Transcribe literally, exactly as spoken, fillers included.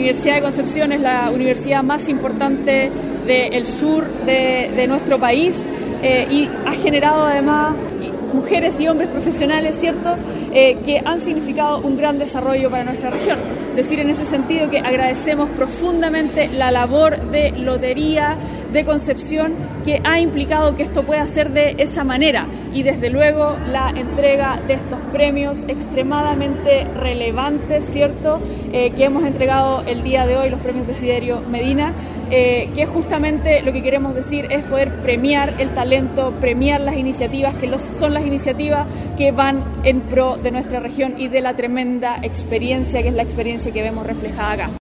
Universidad de Concepción es la universidad más importante del sur de, de nuestro país eh, y ha generado además mujeres y hombres profesionales, ¿cierto?, eh, que han significado un gran desarrollo para nuestra región. Decir en ese sentido que agradecemos profundamente la labor de Lotería de Concepción, que ha implicado que esto pueda ser de esa manera, y desde luego la entrega de estos premios extremadamente relevantes, ¿cierto?, eh, que hemos entregado el día de hoy, los premios Desiderio Medina, eh, que justamente lo que queremos decir es poder premiar el talento, premiar las iniciativas, que los, son las iniciativas que van en pro de nuestra región y de la tremenda experiencia, que es la experiencia que vemos reflejada acá.